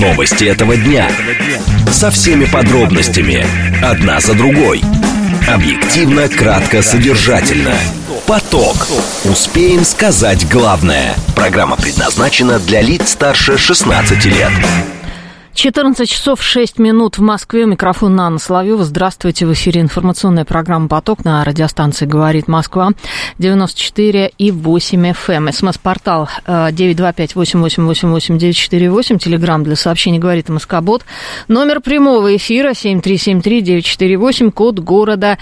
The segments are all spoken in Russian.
Новости этого дня. Со всеми подробностями. Одна за другой. Объективно, кратко, содержательно. Поток. Успеем сказать главное. Программа предназначена для лиц старше 16 лет. 14 часов 6 минут в Москве. У микрофона Анна Соловьева. Здравствуйте. В эфире информационная программа «Поток» на радиостанции «Говорит Москва» 94,8 FM. СМС-портал 925-8888-948. Телеграм для сообщений «Говорит МСК-бот». Номер прямого эфира 7373-948. Код города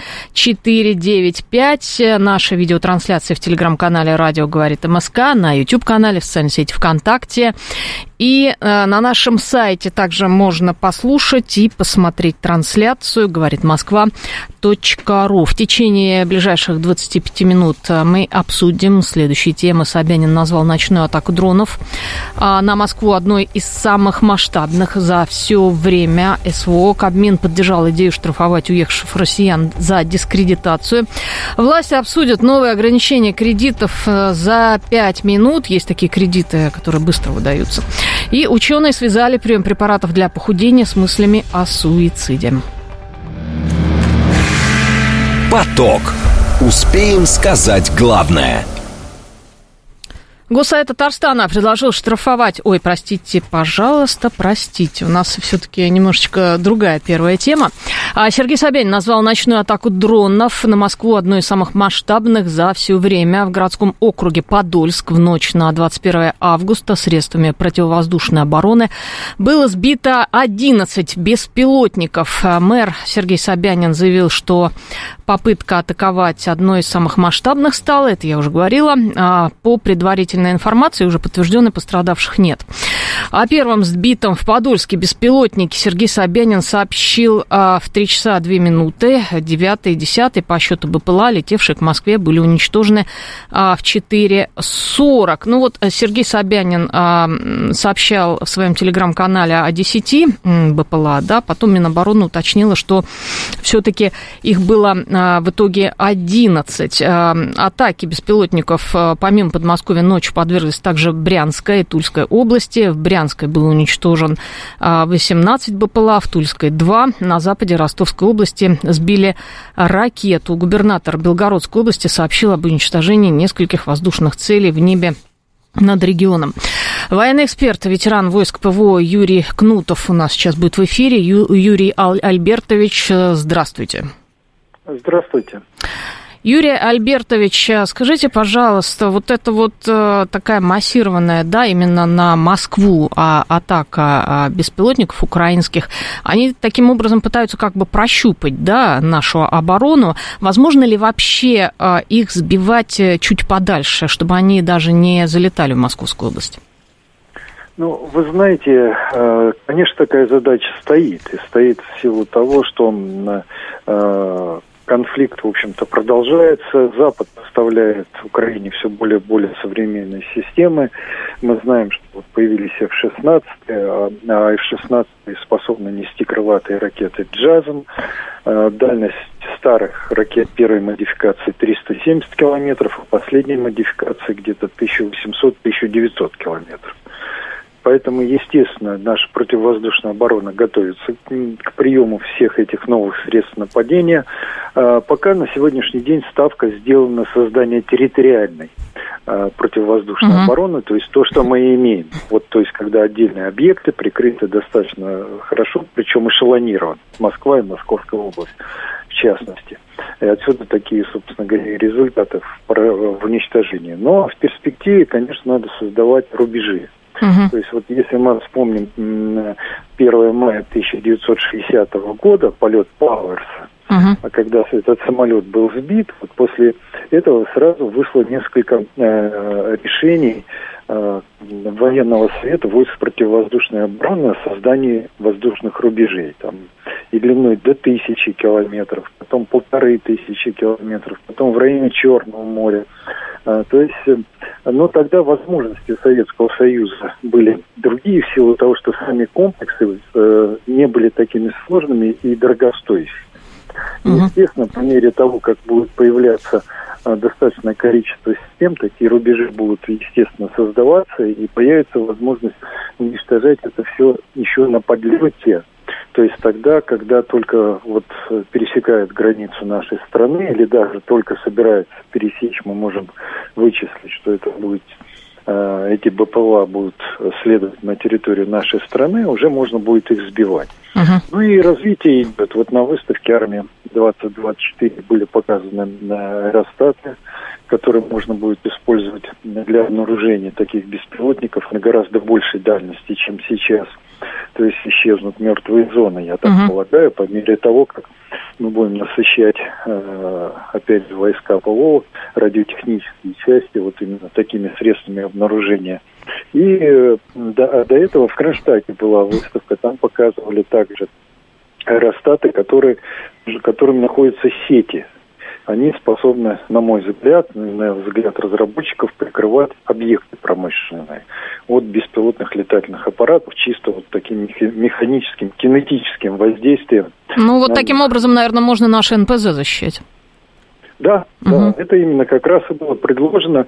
495. Наша видеотрансляция в телеграм-канале «Радио говорит МСК», на YouTube-канале, в социальной сети ВКонтакте. И на нашем сайте также можно послушать и посмотреть трансляцию «Говорит Москва.ру». В течение ближайших 25 минут мы обсудим следующие темы. Собянин назвал ночную атаку дронов на Москву одной из самых масштабных за все время СВО. Кабмин поддержал идею штрафовать уехавших россиян за дискредитацию. Власти обсудят новые ограничения кредитов за 5 минут. Есть такие кредиты, которые быстро выдаются. И ученые связали прием препаратов для похудения с мыслями о суициде. Поток. Успеем сказать главное. Госсовет Татарстана предложил штрафовать... Ой, простите, пожалуйста, простите. У нас все-таки немножечко другая первая тема. Сергей Собянин назвал ночную атаку дронов на Москву одной из самых масштабных за все время. В городском округе Подольск в ночь на 21 августа средствами противовоздушной обороны было сбито 11 беспилотников. Мэр Сергей Собянин заявил, что попытка атаковать одной из самых масштабных стала, это я уже говорила, по предварительной информации, уже подтвержденной, пострадавших нет. О первом сбитом в Подольске беспилотнике Сергей Собянин сообщил в 3 часа 2 минуты. 9 и 10 по счету БПЛА, летевшие к Москве, были уничтожены в 4:40. Ну вот Сергей Собянин сообщал в своем телеграм-канале о 10 БПЛА, да, потом Минобороны уточнила, что все-таки их было в итоге 11. Атаки беспилотников помимо Подмосковья ночью подверглись также Брянская и Тульская области. В Брянской был уничтожен 18 БПЛА, в Тульской 2. На западе Ростовской области сбили ракету. Губернатор Белгородской области сообщил об уничтожении нескольких воздушных целей в небе над регионом. Военный эксперт, ветеран войск ПВО Юрий Кнутов у нас сейчас будет в эфире. Юрий Альбертович, здравствуйте. Здравствуйте. Юрий Альбертович, скажите, пожалуйста, вот это вот такая массированная, да, именно на Москву атака беспилотников украинских, они таким образом пытаются как бы прощупать, да, нашу оборону. Возможно ли вообще их сбивать чуть подальше, чтобы они даже не залетали в Московскую область? Ну, вы знаете, конечно, такая задача стоит. И стоит в силу того, что конфликт, в общем-то, продолжается. Запад поставляет Украине все более и более современные системы. Мы знаем, что вот появились F-16, а F-16 способны нести крылатые ракеты «Джазм». Дальность старых ракет первой модификации 370 километров, а последней модификации где-то 1800-1900 километров. Поэтому, естественно, наша противовоздушная оборона готовится к приему всех этих новых средств нападения. Пока на сегодняшний день ставка сделана на создание территориальной противовоздушной обороны, то есть то, что мы имеем. Вот, то есть, когда отдельные объекты прикрыты достаточно хорошо, причем эшелонирован. Москва и Московская область, в частности. И отсюда такие, собственно говоря, результаты в уничтожении. Но в перспективе, конечно, надо создавать рубежи. То есть вот если мы вспомним 1 мая 1960 года, полет Пауэрса, когда этот самолет был сбит, вот после этого сразу вышло несколько решений военного совета войск противовоздушной обороны о создании воздушных рубежей. Там и длиной до 1000 километров, потом 1500 километров, потом в районе Черного моря. То есть, но тогда возможности Советского Союза были другие в силу того, что сами комплексы не были такими сложными и дорогостоящими. Естественно, по мере того, как будет появляться достаточное количество систем, такие рубежи будут, естественно, создаваться, и появится возможность уничтожать это все еще на подлете. То есть тогда, когда только вот пересекает границу нашей страны, или даже только собирается пересечь, мы можем вычислить, что это будет, эти БПЛА будут следовать на территорию нашей страны, уже можно будет их сбивать. Ну и развитие идет. Вот на выставке «Армия-2024» были показаны аэростаты, которые можно будет использовать для обнаружения таких беспилотников на гораздо большей дальности, чем сейчас. То есть исчезнут мертвые зоны, я так полагаю, по мере того, как мы будем насыщать, опять же, войска ПВО, радиотехнические части, вот именно такими средствами обнаружения. И до этого в Кронштадте была выставка, там показывали также аэростаты, которыми находятся сети. Они способны, на мой взгляд, на взгляд разработчиков, прикрывать объекты промышленные от беспилотных летательных аппаратов чисто вот таким механическим, кинетическим воздействием. Ну, вот таким образом, наверное, можно наши НПЗ защищать. Да, да, это именно как раз и было предложено,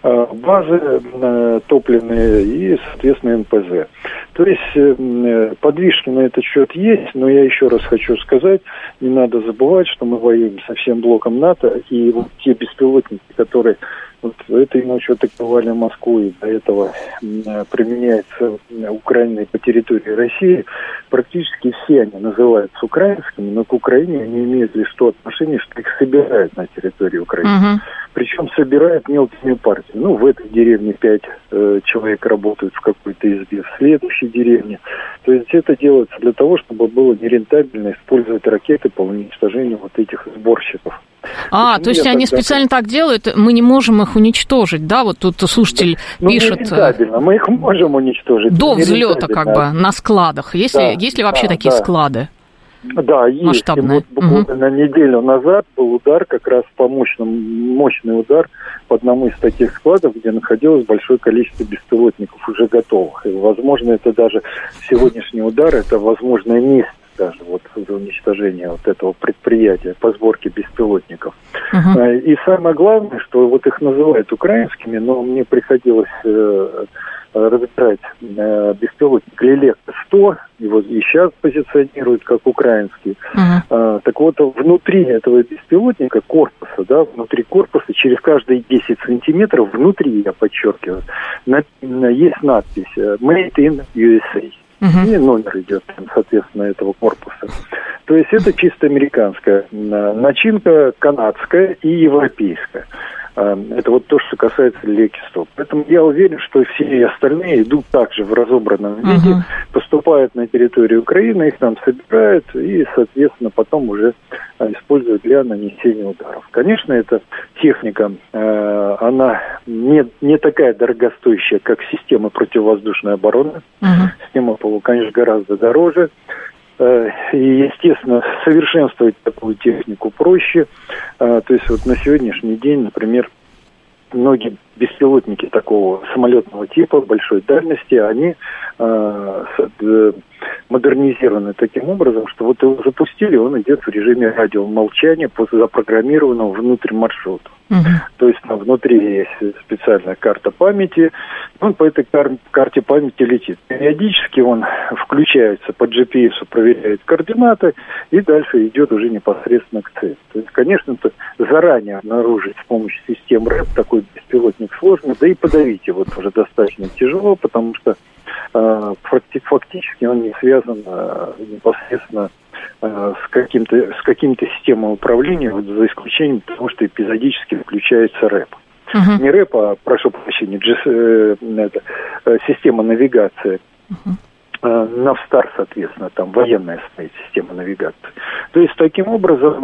базы топливные и, соответственно, НПЗ. То есть подвижки на этот счет есть, но я еще раз хочу сказать, не надо забывать, что мы воюем со всем блоком НАТО, и вот те беспилотники, которые вот этой ночью атаковали Москву, и до этого применяются Украиной по территории России, практически все они называются украинскими, но к Украине они имеют лишь то отношение, что их собирают на территории Украины. Причем собирают мелкими партиями. Ну, в этой деревне 5 человек работают в какой-то избе, в следующей деревне. То есть это делается для того, чтобы было нерентабельно использовать ракеты по уничтожению вот этих сборщиков. То есть они специально так делают, мы не можем их уничтожить, да? Вот тут слушатель пишет... Нерентабельно, мы их можем уничтожить. До взлета, как бы, на складах. Есть ли вообще такие склады? Да, есть. Масштабные. Вот буквально неделю назад был удар, как раз мощный удар по одному из таких складов, где находилось большое количество беспилотников уже готовых. И, возможно, это даже сегодняшний удар, это возможное место даже вот за уничтожение вот этого предприятия по сборке беспилотников. И самое главное, что вот их называют украинскими, но мне приходилось разбирать беспилотник Лелека-100, его и сейчас позиционируют как украинский. Так вот, внутри этого беспилотника, корпуса, да, внутри корпуса, через каждые 10 сантиметров, внутри, я подчеркиваю, есть надпись «Made in USA». И номер идет, соответственно, этого корпуса. То есть это чисто американская начинка, канадская и европейская. Это вот то, что касается Леки-100. Поэтому я уверен, что все остальные идут также в разобранном виде, поступают на территорию Украины, их там собирают и, соответственно, потом уже используют для нанесения ударов. Конечно, эта техника, она не такая дорогостоящая, как система противовоздушной обороны. Система ПВО, конечно, гораздо дороже. И, естественно, совершенствовать такую технику проще. То есть вот на сегодняшний день, например, многие беспилотники такого самолетного типа, большой дальности, они модернизированы таким образом, что вот его запустили, он идет в режиме радиомолчания по запрограммированному внутрь маршруту. То есть там внутри есть специальная карта памяти, он по этой карте памяти летит. Периодически он включается по GPS, проверяет координаты и дальше идет уже непосредственно к цели. То есть, конечно, заранее обнаружить с помощью систем РЭП такой беспилотник сложно, да и подавить его тоже достаточно тяжело, потому что фактически он не связан непосредственно с какими-то системами управления, вот, за исключением того, что эпизодически включается РЭП. Не РЭП, а, прошу прощения, система навигации. Навстар, соответственно, там военная стоит система навигации. То есть, таким образом,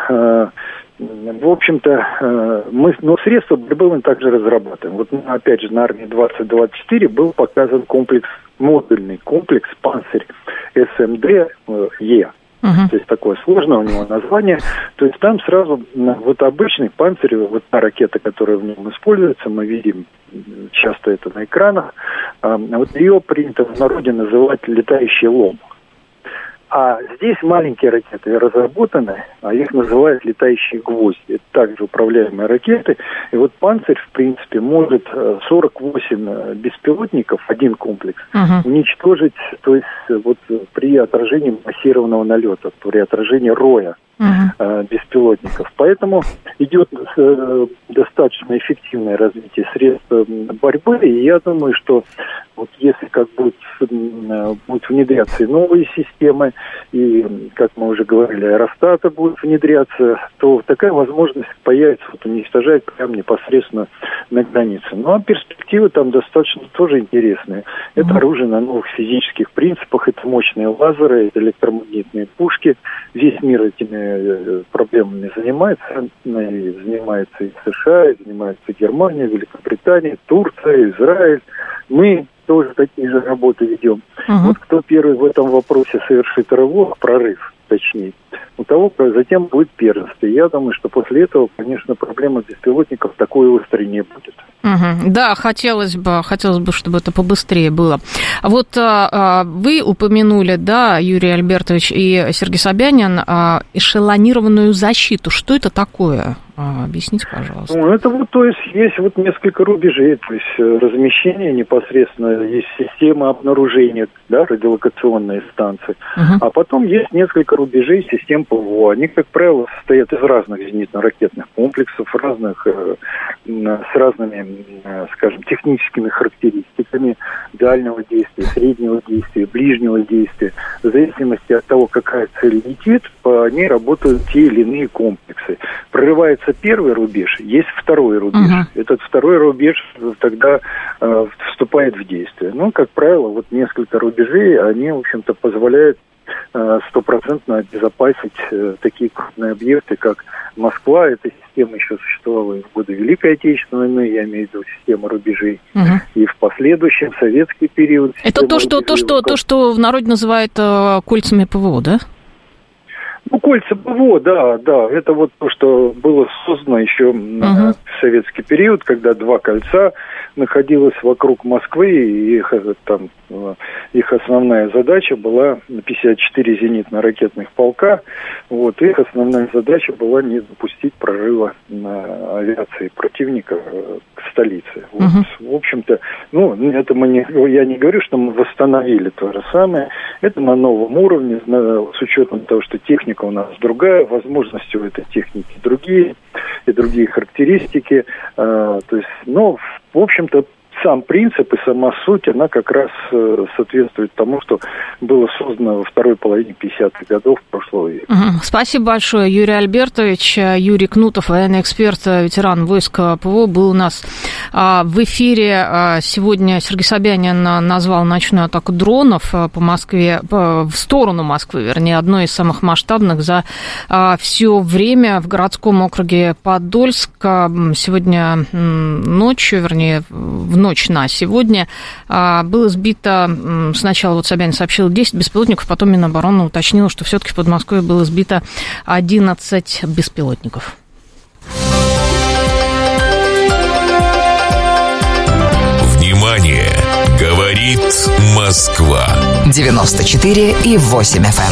в общем-то, средства борьбы мы также разрабатываем. Вот, опять же, на Армии-2024 был показан модульный комплекс «Панцирь СМД-Е». То есть такое сложное у него название. То есть там сразу вот обычный панцирь, вот та ракета, которая в нем используется, мы видим часто это на экранах, вот ее принято в народе называть летающий лом. А здесь маленькие ракеты разработаны, а их называют летающие гвозди. Это также управляемые ракеты. И вот «Панцирь», в принципе, может 48 беспилотников, один комплекс, уничтожить, то есть вот при отражении массированного налета, при отражении роя беспилотников. Поэтому идет достаточно эффективное развитие средств борьбы. И я думаю, что вот если как будут внедряться и новые системы, и, как мы уже говорили, аэростаты будут внедряться, то такая возможность появится вот уничтожать прямо непосредственно на границе. Ну, а перспективы там достаточно тоже интересные. Это оружие на новых физических принципах, это мощные лазеры, это электромагнитные пушки. Весь мир этими проблемами занимается. Занимается и США, и занимается Германия, Великобритания, Турция, Израиль. Мы тоже такие же работы ведем. Вот кто первый в этом вопросе совершит рывок, прорыв, точнее, у того затем будет первенство. И я думаю, что после этого, конечно, проблема беспилотников такой острой не будет. Да, хотелось бы, чтобы это побыстрее было. Вот вы упомянули, да, Юрий Альбертович и Сергей Собянин, эшелонированную защиту. Что это такое? Объясните, пожалуйста. Ну, это вот, то есть, есть вот несколько рубежей, то есть размещение непосредственно, есть система обнаружения, да, радиолокационные станции, а потом есть несколько рубежей систем ПВО. Они, как правило, состоят из разных зенитно-ракетных комплексов, с разными, скажем, техническими характеристиками дальнего действия, среднего действия, ближнего действия. В зависимости от того, какая цель летит, по ней работают те или иные комплексы. Прорывается первый рубеж, есть второй рубеж. Этот второй рубеж тогда вступает в действие. Ну, как правило, вот несколько рубежей, они, в общем-то, позволяют стопроцентно обезопасить такие крупные объекты, как Москва. Эта система еще существовала и в годы Великой Отечественной войны, я имею в виду систему рубежей, и в последующем советский период. Это то, что в народе называют кольцами ПВО, да? Ну, кольца ПВО, да. Это вот то, что было создано еще в советский период, когда два кольца находилось вокруг Москвы, и их основная задача была 54 зенитно-ракетных полка. Вот, их основная задача была не допустить прорыва авиации противника к столице. Вот, в общем-то, это я не говорю, что мы восстановили то же самое. Это на новом уровне, с учетом того, что техника у нас другая, возможности у этой техники другие, и другие характеристики. То есть, в общем-то, сам принцип и сама суть, она как раз соответствует тому, что было создано во второй половине 50-х годов прошлого века. Спасибо большое, Юрий Альбертович. Юрий Кнутов, военный эксперт, ветеран войск ПВО, был у нас в эфире. Сегодня Сергей Собянин назвал ночную атаку дронов по Москве, в сторону Москвы, вернее, одной из самых масштабных за все время в городском округе Подольск. Сегодня ночью, вернее, в ночь на сегодня было сбито, сначала вот Собянин сообщил 10 беспилотников, потом Минобороны уточнила, что все-таки в Подмосковье было сбито 11 беспилотников. Внимание! Говорит Москва. 94,8 FM.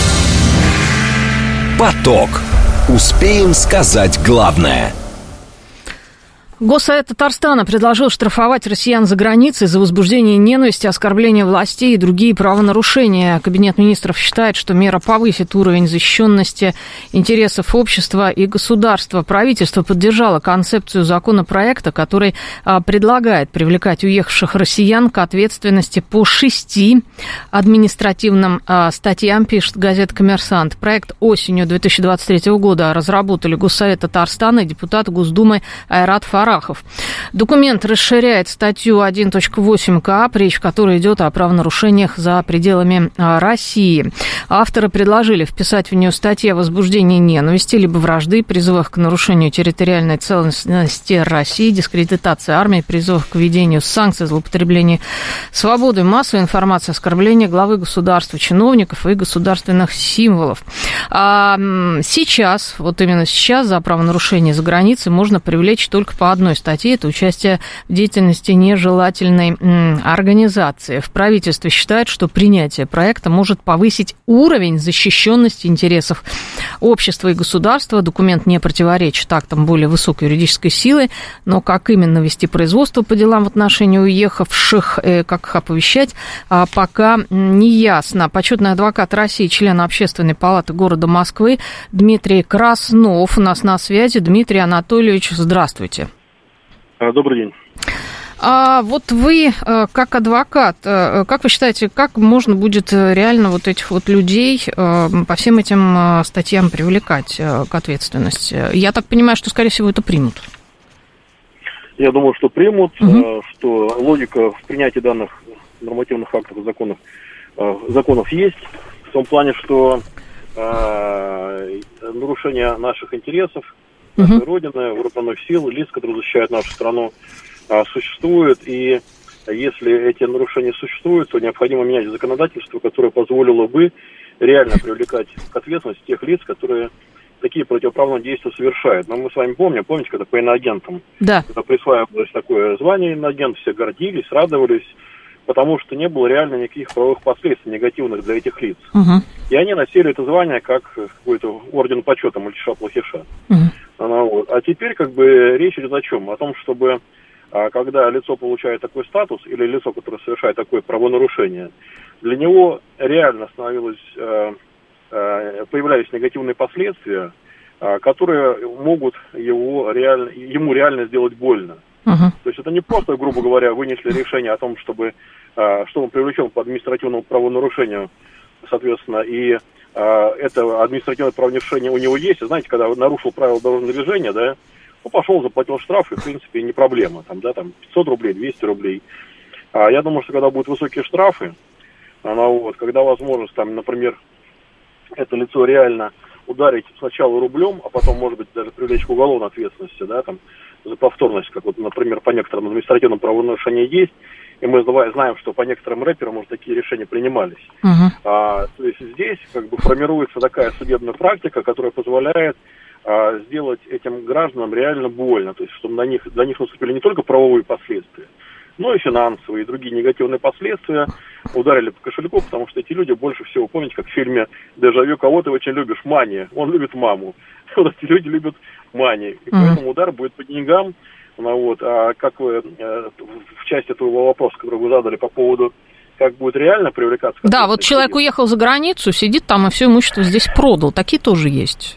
Поток. Успеем сказать главное. Госсовет Татарстана предложил штрафовать россиян за границей за возбуждение ненависти, оскорбление властей и другие правонарушения. Кабинет министров считает, что мера повысит уровень защищенности интересов общества и государства. Правительство поддержало концепцию законопроекта, который предлагает привлекать уехавших россиян к ответственности по 6 административным статьям, пишет газета «Коммерсант». Проект осенью 2023 года разработали Госсовет Татарстана и депутат Госдумы Айрат Фарахов. Документ расширяет статью 1.8 КАП, речь в которой идет о правонарушениях за пределами России. Авторы предложили вписать в нее статьи о возбуждении ненависти либо вражды, призывах к нарушению территориальной целостности России, дискредитации армии, призывах к введению санкций, злоупотреблению свободой массовой информации, оскорбления главы государства, чиновников и государственных символов. Сейчас, вот именно сейчас, за правонарушение за границей можно привлечь только по одной статье. Это участие в деятельности нежелательной организации. В правительстве считают, что принятие проекта может повысить уровень защищенности интересов общества и государства. Документ не противоречит актам более высокой юридической силы, но как именно вести производство по делам в отношении уехавших, как их оповещать, пока не ясно. Почетный адвокат России, член Общественной палаты города Москвы Дмитрий Краснов у нас на связи. Дмитрий Анатольевич, здравствуйте. Добрый день. Вот вы, как адвокат, как вы считаете, как можно будет реально вот этих вот людей по всем этим статьям привлекать к ответственности? Я так понимаю, что, скорее всего, это примут. Я думаю, что примут, что логика в принятии данных нормативных актов и законов есть, в том плане, что нарушение наших интересов, нашей Родины, вооруженных сил, лиц, которые защищают нашу страну, существует, и если эти нарушения существуют, то необходимо менять законодательство, которое позволило бы реально привлекать к ответственности тех лиц, которые такие противоправные действия совершают. Но мы с вами помните, когда по иноагентам, когда присваивалось такое звание иноагент, все гордились, радовались, потому что не было реально никаких правовых последствий негативных для этих лиц. И они носили это звание как какой-то орден почета мальчиша-плохиша. А теперь речь идет о чем? О том, чтобы когда лицо получает такой статус, или лицо, которое совершает такое правонарушение, для него реально появлялись негативные последствия, которые могут ему реально сделать больно. То есть это не просто, грубо говоря, вынесли решение о том, что он привлечен по административному правонарушению, соответственно, и это административное правонарушение у него есть. Знаете, когда нарушил правила дорожного движения, да, пошел, заплатил штраф, и, в принципе, не проблема. Там 500 рублей, 200 рублей. Я думаю, что когда будут высокие штрафы, когда возможность, например, это лицо реально ударить сначала рублем, а потом, может быть, даже привлечь к уголовной ответственности, за повторность, как например, по некоторым административным правонарушениям есть, и мы знаем, что по некоторым рэперам уже такие решения принимались. То есть здесь формируется такая судебная практика, которая позволяет сделать этим гражданам реально больно, то есть чтобы для них наступили не только правовые последствия, но и финансовые, и другие негативные последствия, ударили по кошельку, потому что эти люди больше всего, помните, как в фильме «Дежавю», кого ты очень любишь, Мани, он любит маму, вот эти люди любят Мани, и поэтому удар будет по деньгам. А как вы в части твоего вопроса, который вы задали по поводу, как будет реально привлекаться... Да, вот человек уехал за границу, сидит там и все имущество здесь продал, такие тоже есть.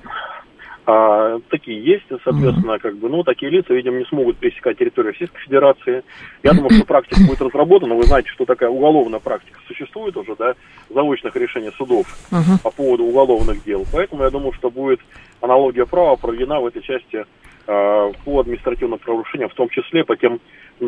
Такие есть, соответственно, такие лица, видимо, не смогут пересекать территорию Российской Федерации. Я думаю, что практика будет разработана. Вы знаете, что такая уголовная практика существует уже, заочных решений судов по поводу уголовных дел. Поэтому я думаю, что будет аналогия права проведена в этой части по административным правонарушениям, в том числе по тем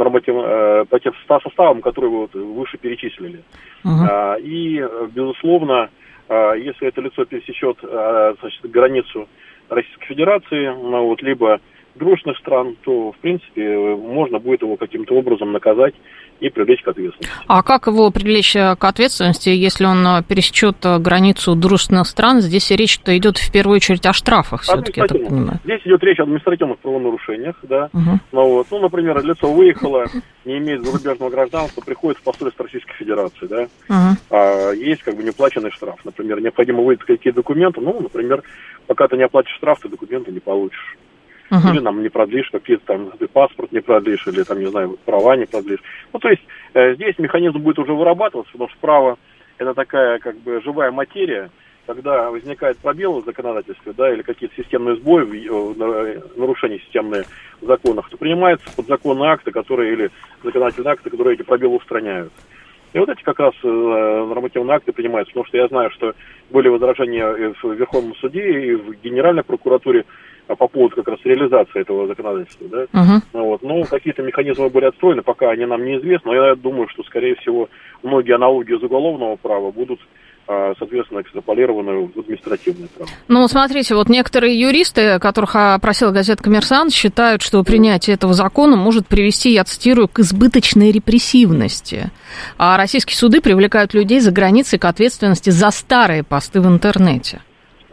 составам, которые вы выше перечислили. И, безусловно, если это лицо пересечет границу Российской Федерации, либо дружных стран, то, в принципе, можно будет его каким-то образом наказать и привлечь к ответственности. А как его привлечь к ответственности, если он пересечет границу дружных стран? Здесь речь-то идет в первую очередь о штрафах, все-таки, я так понимаю. Здесь идет речь о административных правонарушениях, да. Например, лицо выехало, не имеет зарубежного гражданства, приходит в посольство Российской Федерации, да. Есть неуплаченный штраф. Например, необходимо выдать какие-то документы, например, пока ты не оплатишь штраф, ты документы не получишь. Или не продлишь, какие-то паспорт не продлишь, или права не продлишь. То есть здесь механизм будет уже вырабатываться, потому что право это такая живая материя, когда возникает пробел в законодательстве, или какие-то системные сбои, нарушения системные в законах, то принимаются подзаконные акты, или законодательные акты, которые эти пробелы устраняют. И эти как раз нормативные акты принимаются, потому что я знаю, что были возражения в Верховном суде и в Генеральной прокуратуре по поводу как раз реализации этого законодательства, да. Какие-то механизмы были отстроены, пока они нам неизвестны, но я думаю, что, скорее всего, многие аналогии из уголовного права будут, соответственно, экстраполированы в административное право. Смотрите, некоторые юристы, которых опросила газета «Коммерсант», считают, что принятие этого закона может привести, я цитирую, к избыточной репрессивности. А российские суды привлекают людей за границей к ответственности за старые посты в интернете.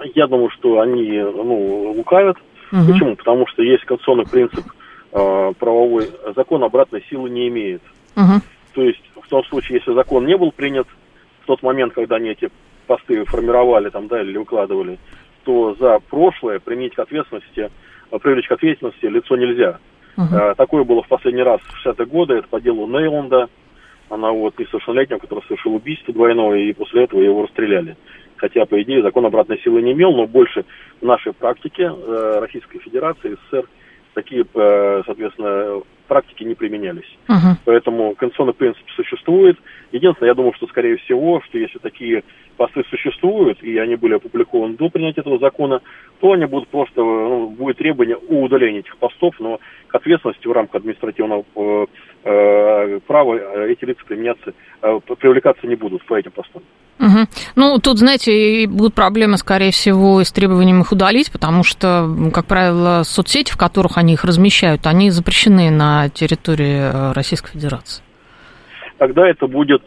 Я думаю, что они лукавят. Почему? Потому что есть конституционный принцип правовой. Закон обратной силы не имеет. То есть в том случае, если закон не был принят в тот момент, когда они эти посты формировали или выкладывали, то за прошлое привлечь к ответственности лицо нельзя. Такое было в последний раз в 60-е годы, это по делу Нейланда. Она несовершеннолетняя, который совершил убийство двойное, и после этого его расстреляли. Хотя, по идее, закон обратной силы не имел, но больше в нашей практике Российской Федерации, СССР, такие, соответственно, практики не применялись. Поэтому конституционный принцип существует. Единственное, я думаю, что, скорее всего, что если такие посты существуют, и они были опубликованы до принятия этого закона, то они будут просто, будет требование о удалении этих постов, но к ответственности в рамках административного права эти лица привлекаться не будут по этим постам. Тут, знаете, и будут проблемы, скорее всего, с требованием их удалить, потому что, как правило, соцсети, в которых они их размещают, они запрещены на территории Российской Федерации. Тогда это будет,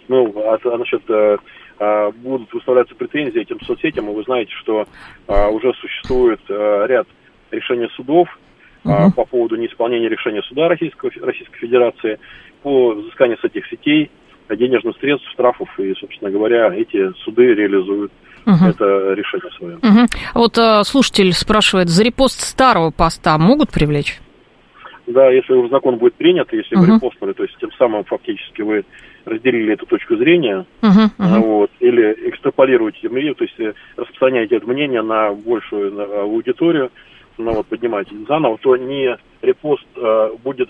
будут выставляться претензии этим соцсетям, и вы знаете, что уже существует ряд решений судов по поводу неисполнения решения суда Российской Федерации по взысканию с этих сетей денежных средств, штрафов, и, собственно говоря, эти суды реализуют это решение свое. Слушатель спрашивает, за репост старого поста могут привлечь? Да, если уже закон будет принят, если вы репостнули, то есть тем самым фактически вы разделили эту точку зрения, или экстраполируете мнение, то есть распространяете это мнение на большую аудиторию, поднимаете заново, то не репост будет,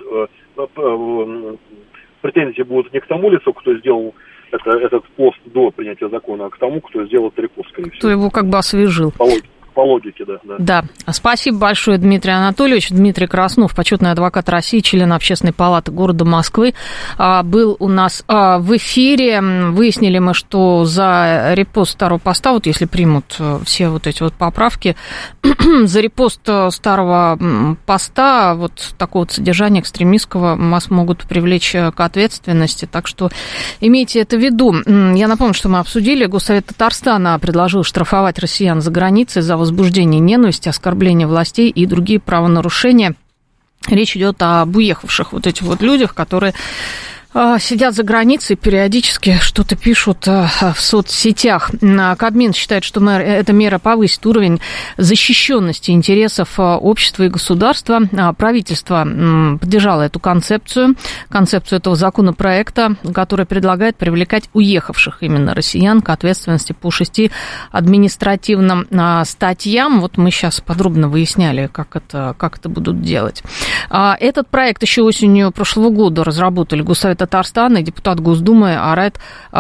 претензии будут не к тому лицу, кто сделал этот пост до принятия закона, а к тому, кто сделал этот репост, скорее всего. Кто его освежил. По логике, да. Да. Спасибо большое, Дмитрий Анатольевич. Дмитрий Краснов, почетный адвокат России, член Общественной палаты города Москвы, был у нас в эфире. Выяснили мы, что за репост старого поста, если примут все эти поправки, за репост старого поста такого содержания экстремистского вас могут привлечь к ответственности. Так что имейте это в виду. Я напомню, что мы обсудили. Госсовет Татарстана предложил штрафовать россиян за границей за возбуждение ненависти, оскорбление властей и другие правонарушения. Речь идет об уехавших этих людях, которые сидят за границей, периодически что-то пишут в соцсетях. Кабмин считает, что эта мера повысит уровень защищенности интересов общества и государства. Правительство поддержало эту концепцию этого законопроекта, который предлагает привлекать уехавших именно россиян к ответственности по 6 административным статьям. Мы сейчас подробно выясняли, как это будут делать. Этот проект еще осенью прошлого года разработали Госсовет Татарстана и депутат Госдумы Арайт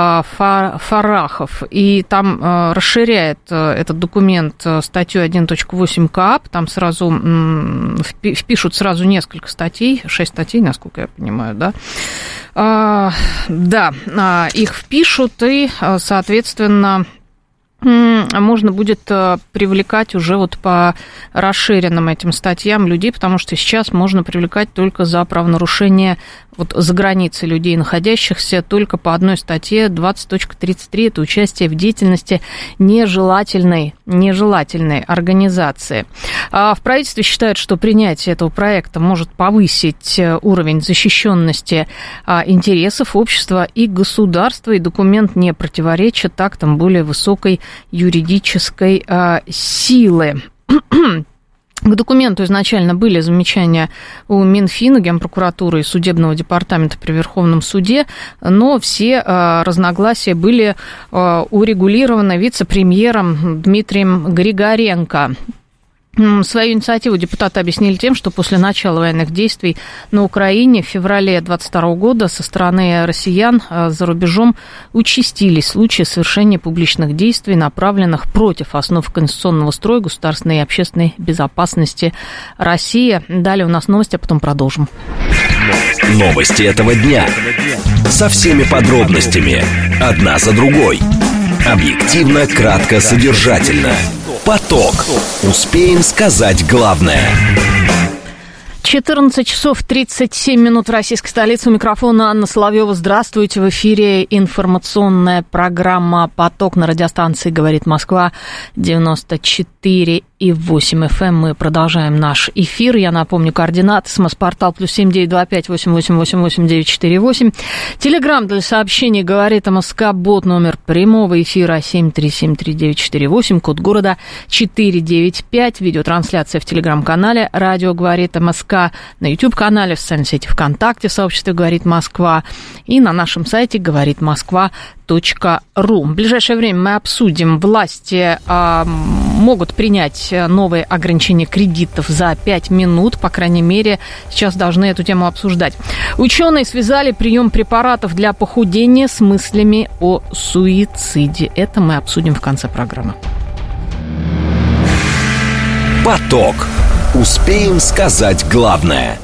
Фарахов. И там расширяет этот документ статью 1.8 КоАП. Там сразу впишут несколько статей, 6 статей, насколько я понимаю, да? Их впишут, и, соответственно, можно будет привлекать уже по расширенным этим статьям людей, потому что сейчас можно привлекать только за правонарушение за границей людей, находящихся только по одной статье 20.33, это участие в деятельности нежелательной организации. В правительстве считают, что принятие этого проекта может повысить уровень защищенности интересов общества и государства, и документ не противоречит актам более высокой юридической силы. К документу изначально были замечания у Минфина, Генпрокуратуры и Судебного департамента при Верховном суде, но все разногласия были урегулированы вице-премьером Дмитрием Григоренко. Свою инициативу депутаты объяснили тем, что после начала военных действий на Украине в феврале 2022 года со стороны россиян за рубежом участились случаи совершения публичных действий, направленных против основ конституционного строя, государственной и общественной безопасности России. Далее у нас новости, а потом продолжим. Новости этого дня. Со всеми подробностями. Одна за другой. Объективно, кратко, содержательно. Поток. Успеем сказать главное. 14 часов 37 минут в российской столице. У микрофона Анна Соловьева. Здравствуйте. В эфире информационная программа «Поток» на радиостанции «Говорит Москва» 94,8 FM. Мы продолжаем наш эфир. Я напомню, координаты: СМС-портал +7 925 888 948. Телеграм для сообщений «Говорит МСК», бот номер прямого эфира 7373948, код города 495. Видеотрансляция в телеграм-канале «Радио Говорит МСК», на YouTube-канале, в социальной сети ВКонтакте, в сообществе «Говорит Москва» и на нашем сайте говоритmoskva.ру. В ближайшее время мы обсудим. Власти могут принять новые ограничения кредитов за 5 минут, по крайней мере, сейчас должны эту тему обсуждать. Ученые связали прием препаратов для похудения с мыслями о суициде. Это мы обсудим в конце программы. Поток. Успеем сказать главное.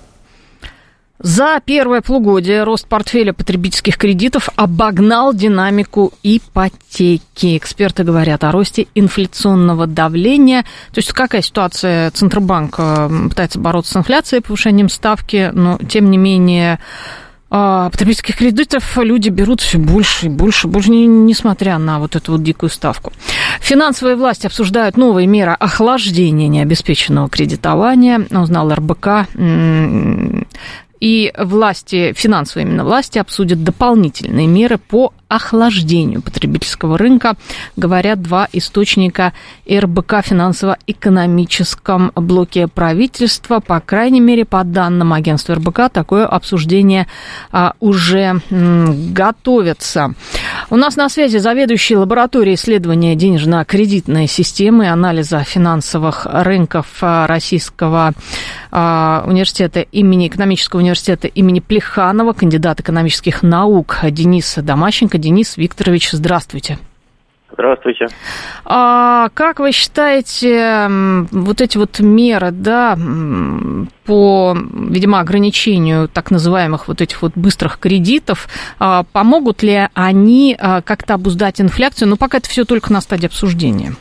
За первое полугодие рост портфеля потребительских кредитов обогнал динамику ипотеки. Эксперты говорят о росте инфляционного давления. То есть какая ситуация? Центробанк пытается бороться с инфляцией, повышением ставки, но тем не менее потребительских кредитов люди берут все больше и больше, несмотря на вот эту вот дикую ставку. Финансовые власти обсуждают новые меры охлаждения необеспеченного кредитования, узнал РБК. И финансовые именно власти обсудят дополнительные меры по охлаждению потребительского рынка, говорят два источника РБК в финансово-экономическом блоке правительства. По крайней мере, по данным агентства РБК, такое обсуждение уже готовится. У нас на связи заведующий лабораторией исследования денежно-кредитной системы и анализа финансовых рынков Российского университета экономического университета имени Плеханова, кандидат экономических наук Денис Домащенко. Денис Викторович, здравствуйте. Здравствуйте. Как вы считаете, вот эти вот меры, по, видимо, ограничению так называемых вот этих вот быстрых кредитов, помогут ли они как-то обуздать инфляцию? Но пока это все только на стадии обсуждения.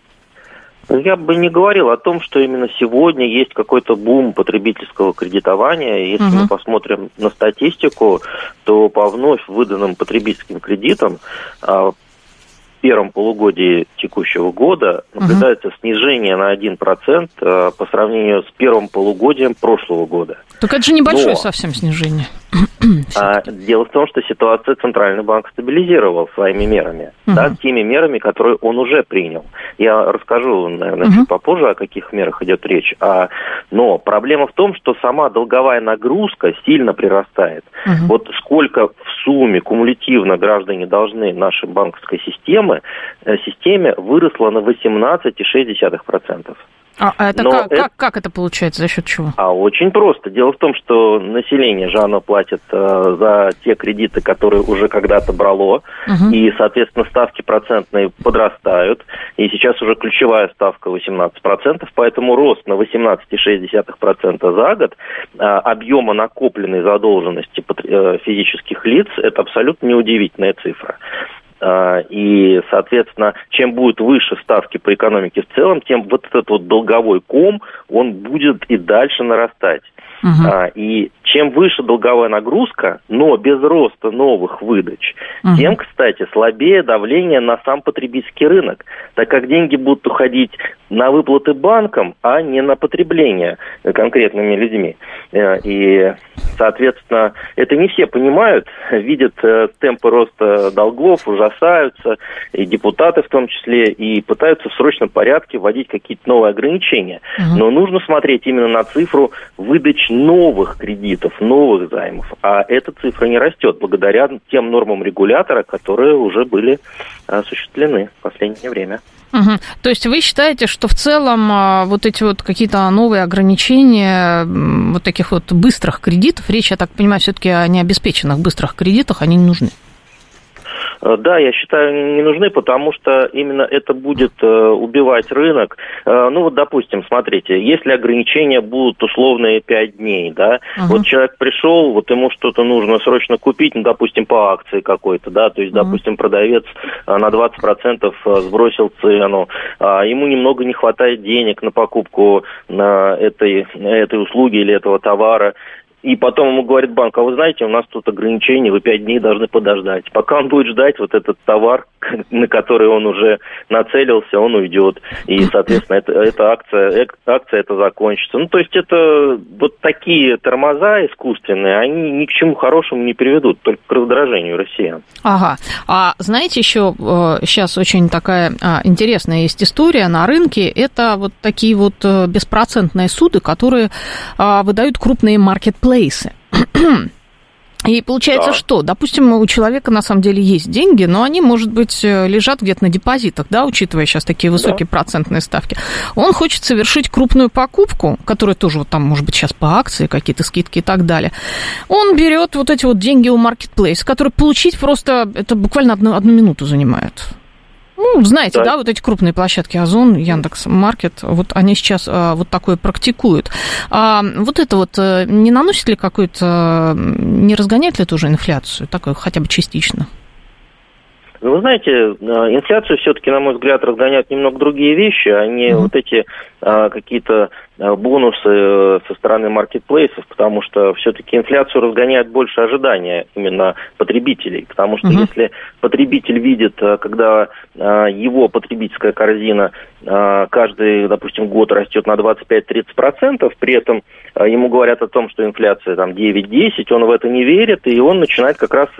Я бы не говорил о том, что именно сегодня есть какой-то бум потребительского кредитования. Если мы посмотрим на статистику, то по вновь выданным потребительским кредитам в первом полугодии текущего года наблюдается снижение на 1% по сравнению с первым полугодием прошлого года. Так это же небольшое совсем снижение. Дело в том, что ситуацию Центральный банк стабилизировал своими мерами, теми мерами, которые он уже принял. Я расскажу, наверное, чуть попозже, о каких мерах идет речь. Но проблема в том, что сама долговая нагрузка сильно прирастает. Вот сколько в сумме кумулятивно граждане должны нашей банковской системе выросло на 18,6%. Как это получается? За счет чего? Очень просто. Дело в том, что население же оно платит за те кредиты, которые уже когда-то брало, и, соответственно, ставки процентные подрастают, и сейчас уже ключевая ставка 18%, поэтому рост на 18,6% за год объема накопленной задолженности физических лиц – это абсолютно неудивительная цифра. И, соответственно, чем будут выше ставки по экономике в целом, тем вот этот вот долговой ком, он будет и дальше нарастать. И чем выше долговая нагрузка, но без роста новых выдач, тем, кстати, слабее давление на сам потребительский рынок, так как деньги будут уходить на выплаты банкам, а не на потребление конкретными людьми. И, соответственно, это не все понимают, видят темпы роста долгов, ужасаются, и депутаты в том числе, и пытаются в срочном порядке вводить какие-то новые ограничения. Но нужно смотреть именно на цифру выдач новых кредитов, новых займов. А эта цифра не растет благодаря тем нормам регулятора, которые уже были осуществлены в последнее время. То есть вы считаете, что в целом вот эти вот какие-то новые ограничения вот таких вот быстрых кредитов, речь, я так понимаю, все-таки о необеспеченных быстрых кредитах, они не нужны? Да, я считаю, не нужны, потому что именно это будет убивать рынок. Ну вот, допустим, смотрите, если ограничения будут условные 5 дней, да, вот человек пришел, вот ему что-то нужно срочно купить, ну, допустим, по акции какой-то, да, то есть, допустим, продавец на 20% сбросил цену, ему немного не хватает денег на покупку этой услуги или этого товара. И потом ему говорит банк: а вы знаете, у нас тут ограничения, вы 5 дней должны подождать. Пока он будет ждать вот этот товар, на который он уже нацелился, он уйдет. И, соответственно, эта акция это закончится. Ну, то есть это вот такие тормоза искусственные, они ни к чему хорошему не приведут, только к раздражению россиян. Ага. А знаете, еще сейчас очень такая интересная есть история на рынке. Это вот такие вот беспроцентные суды, которые выдают крупные маркетплейсы. И получается, что, допустим, у человека на самом деле есть деньги, но они, может быть, лежат где-то на депозитах, да, учитывая сейчас такие высокие процентные ставки. Он хочет совершить крупную покупку, которая тоже вот там, может быть, сейчас по акции, какие-то скидки и так далее. Он берет вот эти вот деньги у маркетплейса, которые получить просто, это буквально одну минуту занимает. Ну, знаете, да, вот эти крупные площадки Озон, Яндекс.Маркет, вот они сейчас вот такое практикуют. Вот это вот не наносит ли какой-то, не разгоняет ли тоже инфляцию, такое хотя бы частично? Вы знаете, инфляцию все-таки, на мой взгляд, разгоняют немного другие вещи, а не вот эти какие-то бонусы со стороны маркетплейсов, потому что все-таки инфляцию разгоняет больше ожидания именно потребителей, потому что если потребитель видит, когда его потребительская корзина каждый, допустим, год растет на 25-30%, при этом ему говорят о том, что инфляция там 9-10, он в это не верит, и он начинает как раз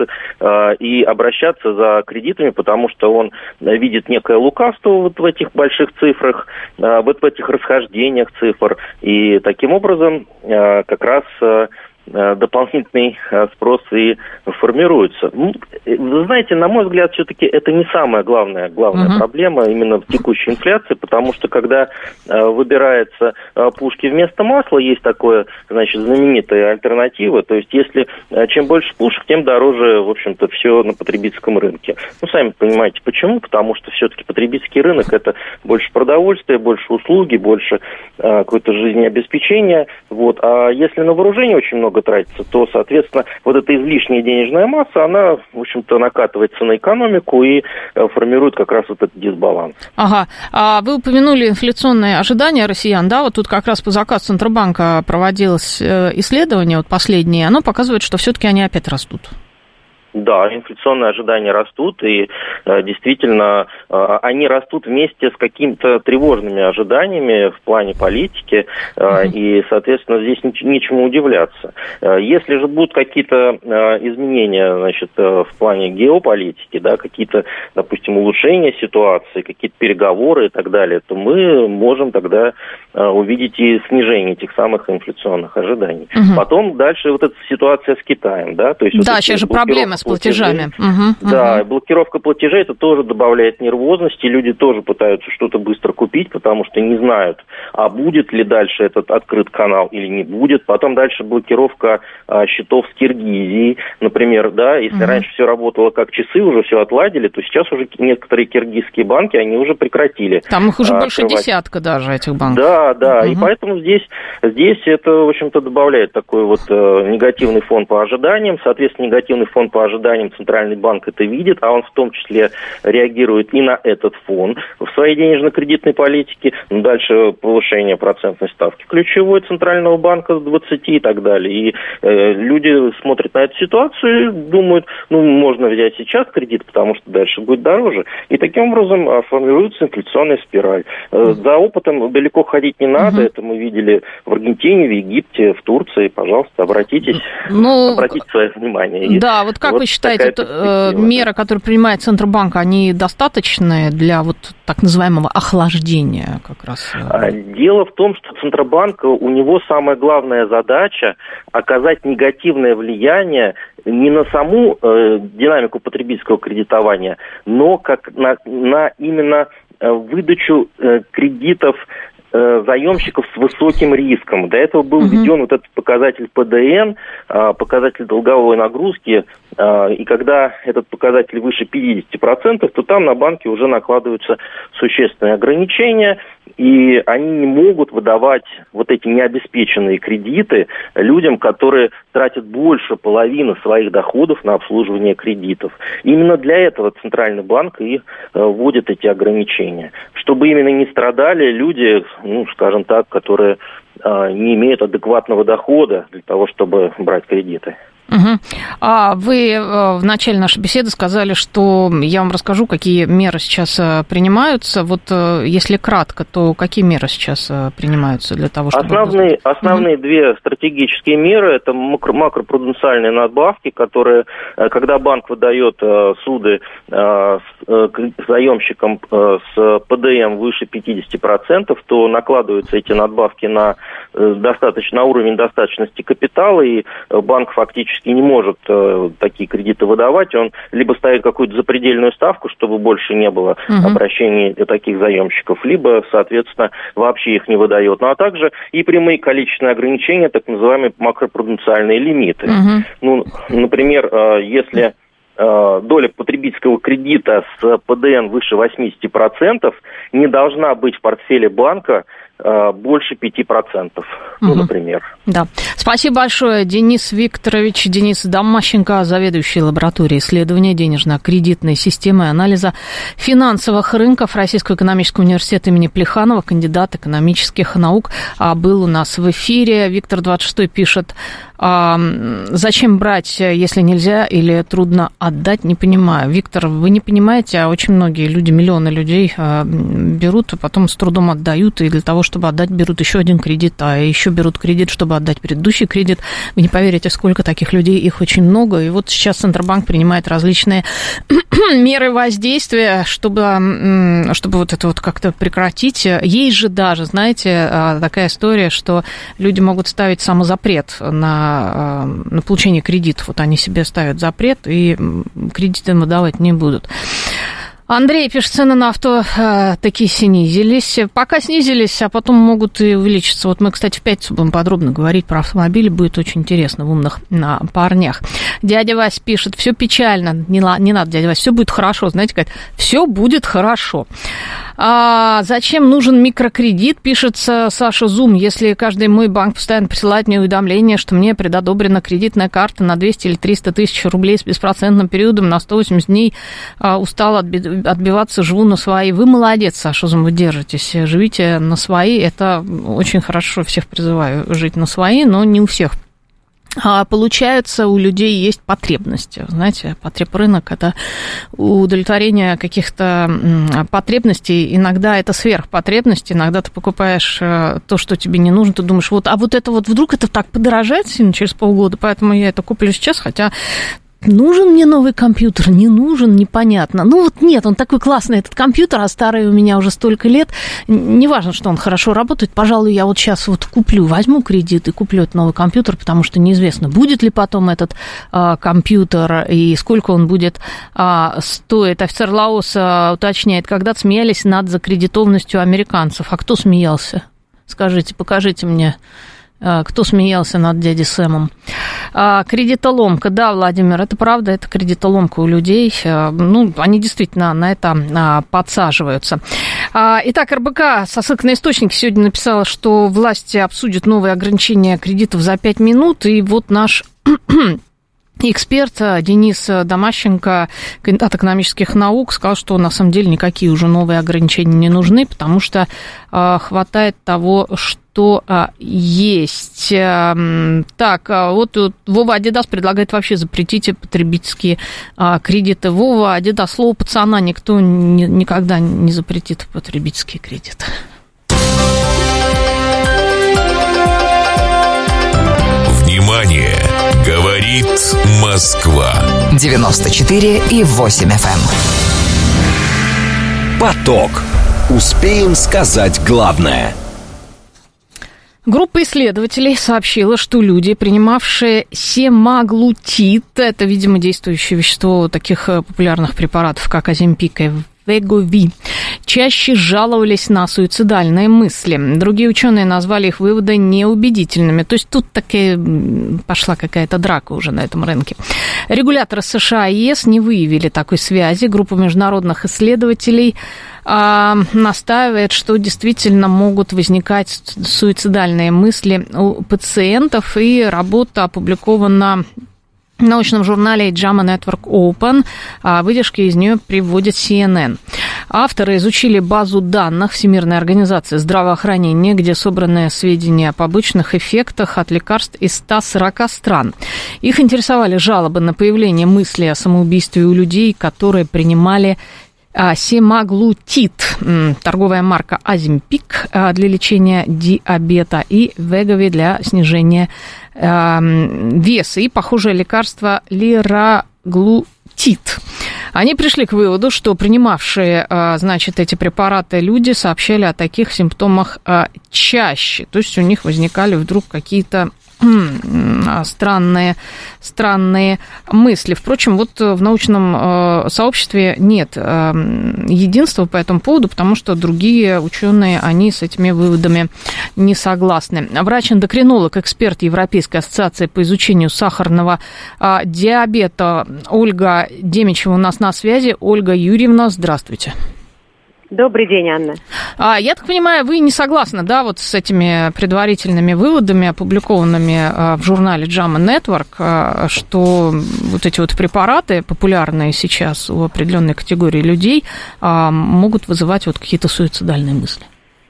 и обращаться за кредитами, потому что он видит некое лукавство вот в этих больших цифрах, в этих расхождениях цифр, и таким образом как раз дополнительный спрос и формируется. Вы знаете, на мой взгляд, все-таки это не самая главная проблема именно в текущей инфляции, потому что когда выбирается пушки вместо масла, есть такое, значит, знаменитая альтернатива, то есть если чем больше пушек, тем дороже, в общем-то, все на потребительском рынке. Ну, сами понимаете, почему? Потому что все-таки потребительский рынок – это больше продовольствия, больше услуги, больше какое-то жизнеобеспечения, вот. А если на вооружение очень много тратится, то, соответственно, вот эта излишняя денежная масса, она, в общем-то, накатывается на экономику и формирует как раз вот этот дисбаланс. Ага. А вы упомянули инфляционные ожидания россиян, да? Вот тут как раз по заказу Центробанка проводилось исследование, вот последнее, оно показывает, что все-таки они опять растут. Да, инфляционные ожидания растут, и действительно они растут вместе с какими-то тревожными ожиданиями в плане политики, и, соответственно, здесь нечему удивляться. Если же будут какие-то изменения, значит, в плане геополитики, да, какие-то, допустим, улучшения ситуации, какие-то переговоры и так далее, то мы можем тогда увидеть и снижение этих самых инфляционных ожиданий. Потом дальше вот эта ситуация с Китаем, да, то есть да, вот сейчас же проблемы с платежами. Да, блокировка платежей, это тоже добавляет нервозности, люди тоже пытаются что-то быстро купить, потому что не знают, а будет ли дальше этот открыт канал или не будет. Потом дальше блокировка счетов с Киргизией, например, да, если раньше все работало как часы, уже все отладили, то сейчас уже некоторые киргизские банки, они уже прекратили. Там их уже больше десятка даже, этих банков. Да, и поэтому здесь это, в общем-то, добавляет такой вот негативный фон по ожиданиям, соответственно, негативный фон по ожиданиям Центральный банк это видит, а он в том числе реагирует и на этот фон в своей денежно-кредитной политике. Дальше повышение процентной ставки ключевой Центрального банка с 20 и так далее. И люди смотрят на эту ситуацию и думают, можно взять сейчас кредит, потому что дальше будет дороже. И таким образом формируется инфляционная спираль. За опытом далеко ходить не надо. Это мы видели в Аргентине, в Египте, в Турции. Пожалуйста, обратите свое внимание. Да, вот как вы считаете, меры, которые принимает Центробанк, они достаточные для вот так называемого охлаждения как раз? Дело в том, что Центробанк, у него самая главная задача оказать негативное влияние не на саму динамику потребительского кредитования, но как на именно выдачу кредитов заемщиков с высоким риском. До этого был введен вот этот показатель ПДН, показатель долговой нагрузки, и когда этот показатель выше 50%, то там на банки уже накладываются существенные ограничения, и они не могут выдавать вот эти необеспеченные кредиты людям, которые тратят больше половины своих доходов на обслуживание кредитов. Именно для этого Центральный банк и вводит эти ограничения, чтобы именно не страдали люди, скажем так, которые не имеют адекватного дохода для того, чтобы брать кредиты. А вы в начале нашей беседы сказали, что я вам расскажу, какие меры сейчас принимаются. Вот если кратко, то какие меры сейчас принимаются для того, чтобы... Основные две стратегические меры – это макропруденциальные надбавки, которые, когда банк выдает суды заемщикам с ПДН выше 50%, то накладываются эти надбавки на уровень достаточности капитала, и банк фактически не может такие кредиты выдавать. Он либо ставит какую-то запредельную ставку, чтобы больше не было обращений для таких заемщиков, либо, соответственно, вообще их не выдает. Ну, а также и прямые количественные ограничения, так называемые макропруденциальные лимиты. Например, если доля потребительского кредита с ПДН выше 80% не должна быть в портфеле банка больше 5%, например. Да. Спасибо большое, Денис Викторович. Денис Домащенко, заведующий лабораторией исследования денежно-кредитной системы и анализа финансовых рынков Российского экономического университета имени Плеханова, кандидат экономических наук, был у нас в эфире. Виктор 26 пишет: зачем брать, если нельзя или трудно отдать, не понимаю. Виктор, вы не понимаете, а очень многие люди, миллионы людей берут, а потом с трудом отдают, и для того, чтобы отдать, берут еще один кредит, а еще берут кредит, чтобы отдать предыдущий кредит. Вы не поверите, сколько таких людей, их очень много. И вот сейчас Центробанк принимает различные меры воздействия, чтобы вот это вот как-то прекратить. Есть же даже, знаете, такая история, что люди могут ставить самозапрет на получение кредитов. Вот они себе ставят запрет, и кредиты выдавать не будут. Андрей пишет, цены на авто такие снизились. Пока снизились, а потом могут и увеличиться. Вот мы, кстати, в пятницу будем подробно говорить про автомобили. Будет очень интересно в умных парнях. Дядя Вась пишет, все печально. Не надо, дядя Вась, все будет хорошо. Знаете, говорит, все будет хорошо. Зачем нужен микрокредит, пишет Саша Зум, если каждый мой банк постоянно присылает мне уведомление, что мне предодобрена кредитная карта на 200 или 300 тысяч рублей с беспроцентным периодом на 180 дней, устал отбиваться, живу на свои. Вы молодец, Саша Зум, вы держитесь, живите на свои, это очень хорошо, всех призываю жить на свои, но не у всех. Получается, у людей есть потребности. Знаете, потребрынок – это удовлетворение каких-то потребностей. Иногда это сверхпотребности, иногда ты покупаешь то, что тебе не нужно, ты думаешь, вот это вот вдруг это так подорожает сильно через полгода, поэтому я это куплю сейчас, хотя... Нужен мне новый компьютер, не нужен, непонятно. Ну вот нет, он такой классный, этот компьютер, а старый у меня уже столько лет. Неважно, что он хорошо работает, пожалуй, я вот сейчас вот возьму кредит и куплю этот новый компьютер, потому что неизвестно, будет ли потом этот компьютер и сколько он будет стоить. Офицер Лаоса уточняет, когда-то смеялись над закредитованностью американцев. А кто смеялся? Скажите, покажите мне. Кто смеялся над дядей Сэмом. Кредитоломка, да, Владимир, это правда, это кредитоломка у людей. Ну, они действительно на это подсаживаются. Итак, РБК со ссылкой на источники сегодня написала, что власти обсудят новые ограничения кредитов за 5 минут. И вот наш... эксперт Денис Домащенко, кандидат экономических наук, сказал, что на самом деле никакие уже новые ограничения не нужны, потому что хватает того, что есть. Так, вот Вова Адидас предлагает вообще запретить потребительские кредиты. Вова Адидас, слово пацана никто никогда не запретит потребительские кредиты. Внимание! Говорит Москва. 94,8 FM. Поток. Успеем сказать главное. Группа исследователей сообщила, что люди, принимавшие семаглутид, это, видимо, действующее вещество таких популярных препаратов, как Оземпик и Вегови, чаще жаловались на суицидальные мысли. Другие ученые назвали их выводы неубедительными. То есть тут такая пошла какая-то драка уже на этом рынке. Регуляторы США и ЕС не выявили такой связи. Группа международных исследователей настаивает, что действительно могут возникать суицидальные мысли у пациентов, и работа опубликована в научном журнале JAMA Network Open, а выдержки из нее приводит CNN. Авторы изучили базу данных Всемирной организации здравоохранения, где собраны сведения о побочных эффектах от лекарств из 140 стран. Их интересовали жалобы на появление мыслей о самоубийстве у людей, которые принимали семаглутид, торговая марка Азимпик для лечения диабета, и Вегови для снижения веса, и похожее лекарство лираглутид. Они пришли к выводу, что принимавшие, значит, эти препараты люди сообщали о таких симптомах чаще. То есть у них возникали вдруг какие-то странные мысли. Впрочем, вот в научном сообществе нет единства по этому поводу, потому что другие ученые, они с этими выводами не согласны. Врач-эндокринолог, эксперт Европейской ассоциации по изучению сахарного диабета Ольга Демичева у нас на связи. Ольга Юрьевна, здравствуйте. Добрый день, Анна. Я так понимаю, вы не согласны, да, вот с этими предварительными выводами, опубликованными в журнале JAMA Network, что вот эти вот препараты, популярные сейчас у определенной категории людей, могут вызывать вот какие-то суицидальные мысли?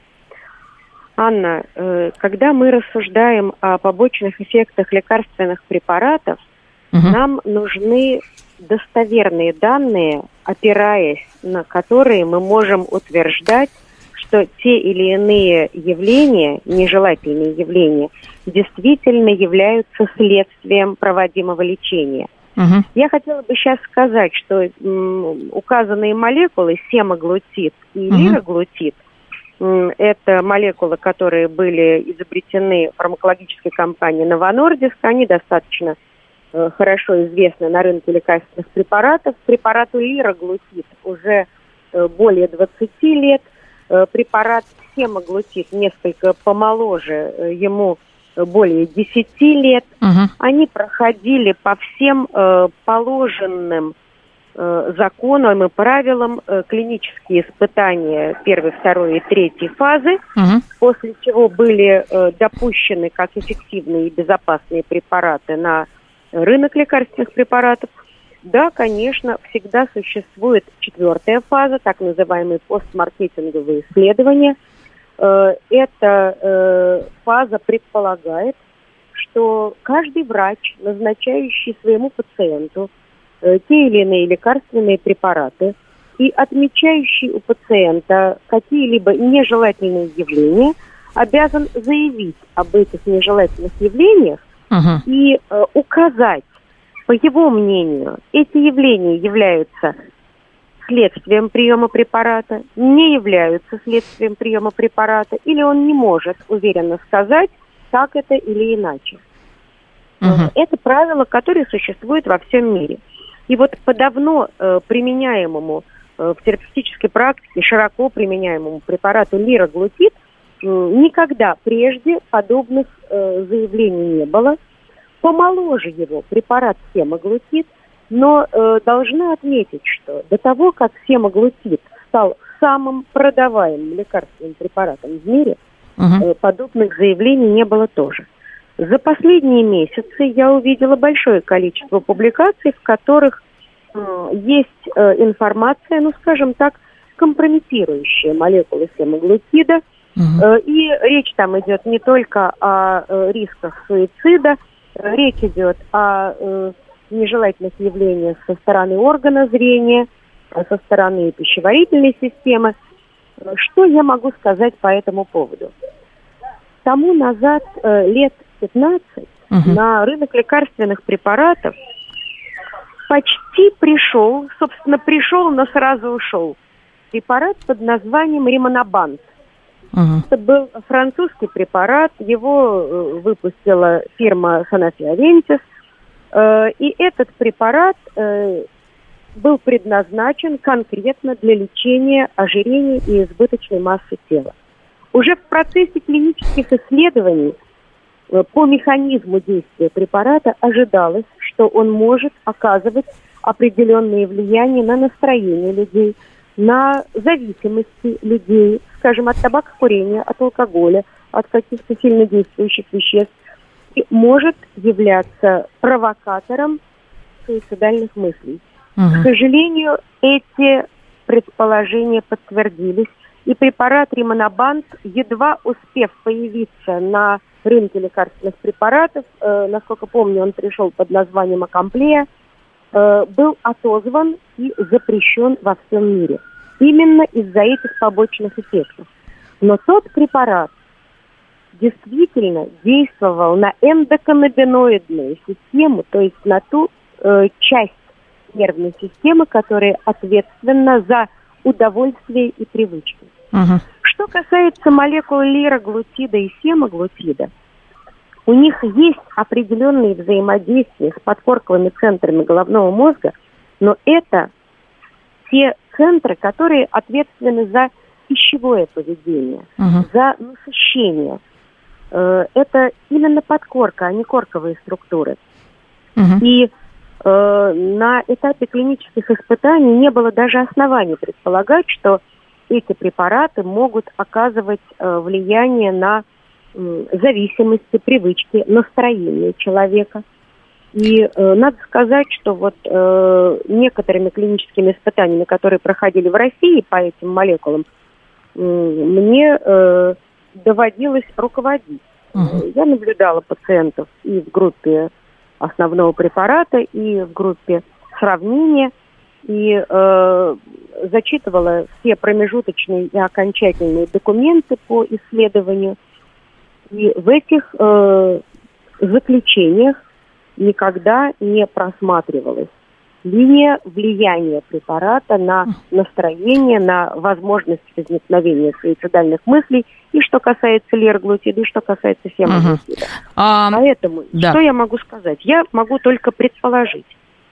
Анна, когда мы рассуждаем о побочных эффектах лекарственных препаратов, нам нужны достоверные данные, опираясь на которые мы можем утверждать, что те или иные явления, нежелательные явления, действительно являются следствием проводимого лечения. Я хотела бы сейчас сказать, что указанные молекулы семаглутид и лираглутид, это молекулы, которые были изобретены фармакологической компанией Novo Nordisk, они достаточно хорошо известны на рынке лекарственных препаратов. Препарату лираглутид уже более 20 лет. Препарат семаглутид несколько помоложе, ему более 10 лет. Они проходили по всем положенным законам и правилам клинические испытания 1, 2 и 3 фазы, после чего были допущены как эффективные и безопасные препараты на рынок лекарственных препаратов. Да, конечно, всегда существует 4 фаза, так называемые постмаркетинговые исследования. Эта фаза предполагает, что каждый врач, назначающий своему пациенту те или иные лекарственные препараты и отмечающий у пациента какие-либо нежелательные явления, обязан заявить об этих нежелательных явлениях и указать, по его мнению, эти явления являются следствием приема препарата, не являются следствием приема препарата, или он не может уверенно сказать, как это или иначе. Это правило, которое существует во всем мире. И вот по давно применяемому в терапевтической практике, широко применяемому препарату лираглутид, никогда прежде подобных заявлений не было. Помоложе его препарат семаглутид, но должна отметить, что до того, как семаглутид стал самым продаваемым лекарственным препаратом в мире, подобных заявлений не было тоже. За последние месяцы я увидела большое количество публикаций, в которых есть информация, ну, скажем так, компрометирующая молекулы семаглутида. И речь там идет не только о рисках суицида, речь идет о нежелательных явлениях со стороны органа зрения, со стороны пищеварительной системы. Что я могу сказать по этому поводу? Тому назад, лет 15, на рынок лекарственных препаратов почти пришел, но сразу ушел, препарат под названием римонабант. Это был французский препарат, его выпустила фирма Sanofi Aventis. И этот препарат был предназначен конкретно для лечения ожирения и избыточной массы тела. Уже в процессе клинических исследований по механизму действия препарата ожидалось, что он может оказывать определенные влияния на настроение людей, на зависимости людей, скажем, от табакокурения, от алкоголя, от каких-то сильнодействующих веществ, и может являться провокатором суицидальных мыслей. К сожалению, эти предположения подтвердились, и препарат Римонабант, едва успев появиться на рынке лекарственных препаратов, насколько помню, он пришел под названием Акамплея, был отозван и запрещен во всем мире. Именно из-за этих побочных эффектов. Но тот препарат действительно действовал на эндоканнабиноидную систему, то есть на ту часть нервной системы, которая ответственна за удовольствие и привычки. Что касается молекул лираглутида и семаглутида, у них есть определенные взаимодействия с подкорковыми центрами головного мозга, но это те центры, которые ответственны за пищевое поведение, за насыщение. Это именно подкорка, а не корковые структуры. И на этапе клинических испытаний не было даже оснований предполагать, что эти препараты могут оказывать влияние на зависимости, привычки, настроение человека. И надо сказать, что вот некоторыми клиническими испытаниями, которые проходили в России по этим молекулам, мне доводилось руководить. Я наблюдала пациентов и в группе основного препарата, и в группе сравнения, и зачитывала все промежуточные и окончательные документы по исследованию. И в этих заключениях никогда не просматривалась линия влияния препарата на настроение, на возможность возникновения суицидальных мыслей, и что касается лираглутида, и что касается семаглутида. Поэтому, что я могу сказать? Я могу только предположить,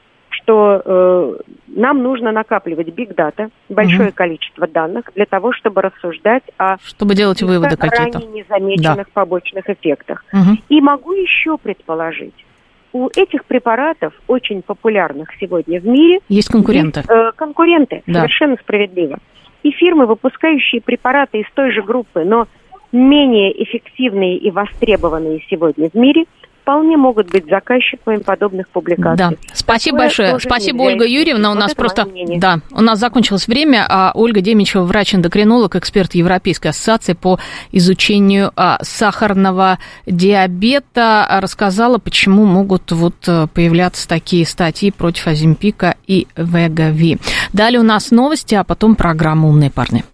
что нам нужно накапливать биг-дата, большое количество данных, для того, чтобы рассуждать о делать выводы какие-то ранее незамеченных побочных эффектах. И могу еще предположить, у этих препаратов, очень популярных сегодня в мире, есть конкуренты. Конкуренты, совершенно справедливо. И фирмы, выпускающие препараты из той же группы, но менее эффективные и востребованные сегодня в мире, вполне могут быть заказчиками подобных публикаций. Да, спасибо большое. Спасибо, Ольга Юрьевна. У нас просто, у нас закончилось время. Ольга Демичева, врач-эндокринолог, эксперт Европейской ассоциации по изучению сахарного диабета, рассказала, почему могут появляться такие статьи против Оземпика и Вегави. Далее у нас новости, а потом программа «Умные парни».